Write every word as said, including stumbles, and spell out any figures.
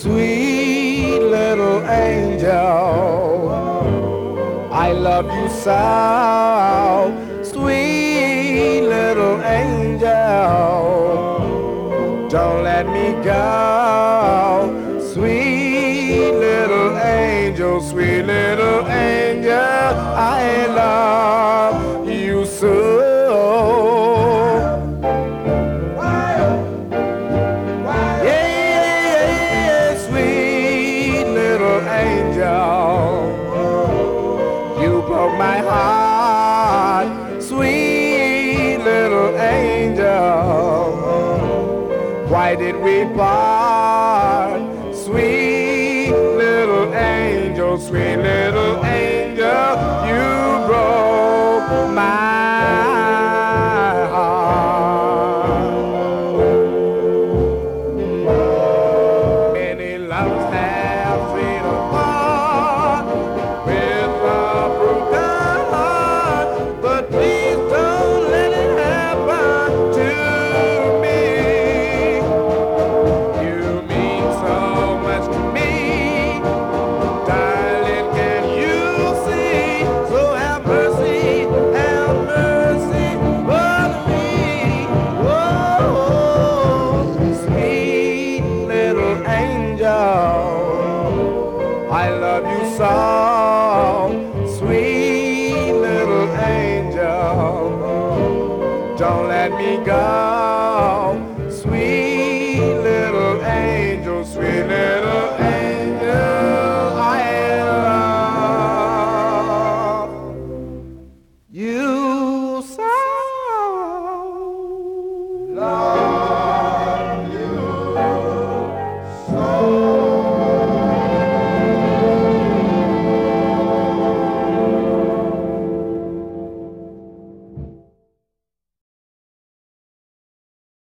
Sweet little angel, I love you so. Sweet little angel, don't let me go. Sweet little angel, sweet little angel, I love you so. You broke my heart, sweet little angel. Why did we part? Sweet little angel, sweet little angel, you broke my heart. Many loves have strayed apart with a broken heart, but please don't let it happen to me. You mean so much to me, darling, can you see? So have mercy, have mercy on me. Whoa, sweet little angel, I love you so.